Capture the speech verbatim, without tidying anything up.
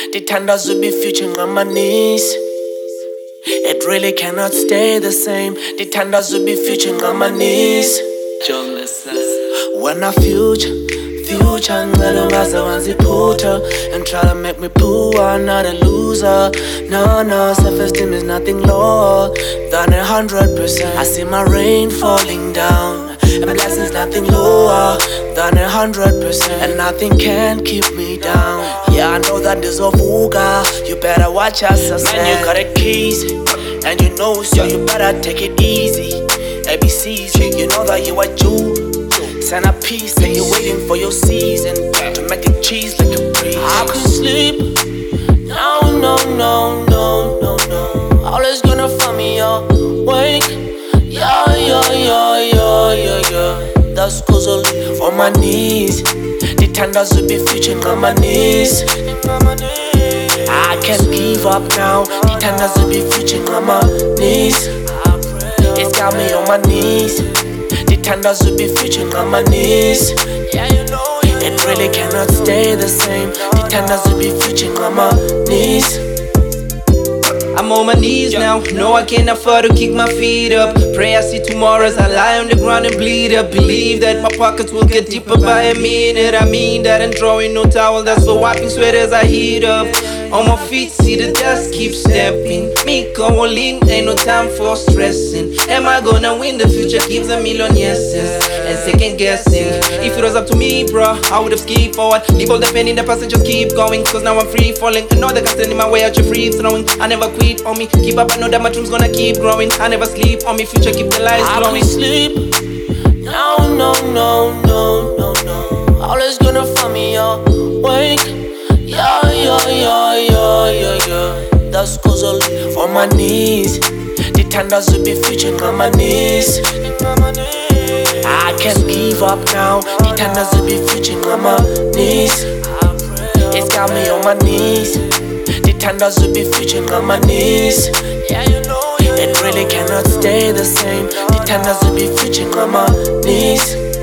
Dithandaza future ngamanisi. It really cannot stay the same. Dithandaza future ngamanisi. John Lester. When I future, future ngalo ngaze wanziphutha and try to make me poor, I'm not a loser. No, no, self-esteem is nothing lower than a hundred percent. I see my rain falling down, and blessings nothing lower than a hundred percent. And nothing can keep me down. Yeah, I know that there's a vuga. You better watch us, man. You got the keys, and you know, so you better take it easy. A B Cs, you know that you are Jew. Send a piece, and you're waiting for your season to make it cheese like a breeze. I couldn't sleep. No, no, no, no, no, no. Always gonna find me awake. Yeah, yeah, yeah, yeah, yeah, yeah. That's cause I live on my knees. Dithandaza future ngamanisi. I can't give up now. Dithandaza future ngamanisi. It's got me on my knees. Dithandaza future ngamanisi. Yeah, you know it. It really cannot stay the same. Dithandaza future ngamanisi. I'm on my knees now, no I can't afford to kick my feet up. Pray I see tomorrow as I lie on the ground and bleed up. Believe that my pockets will get deeper by a minute. I mean that I'm drawing no towel, that's for wiping sweat as I heat up. On my feet, see the dust keep stepping. Me calling, ain't no time for stressing. Am I gonna win? The future gives a million yeses and second guessing. If it was up to me, bro, I would've skipped forward. Leave all the pain in the past and just keep going. Cause now I'm free falling. I know that can stand in my way out, you're free throwing. I never quit on me. Keep up, I know that my dreams gonna keep growing. I never sleep on me, future keep the lights glowing. I can't sleep. No, no, no, no, no, no. Always gonna find me awake. Yeah, yeah, yeah, yeah, yeah, yeah. That's cause I live on my knees. Dithandaza future ngamanisi. I can't give up now. Dithandaza future ngamanisi. It's got me on my knees. Dithandaza future ngamanisi. Yeah, you know it. It really cannot stay the same. Dithandaza future ngamanisi.